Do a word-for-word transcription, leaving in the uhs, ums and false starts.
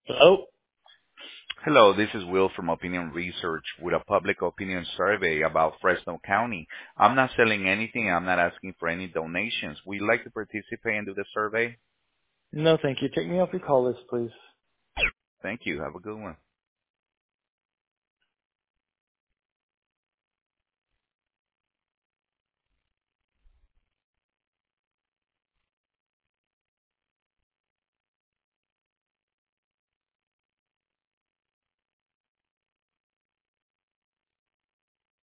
Hello? Hello, this is Will from Opinion Research with a public opinion survey about Fresno County. I'm not selling anything. I'm not asking for any donations. Would you like to participate and do the survey? No, thank you. Take me off your call list, please. Thank you. Have a good one.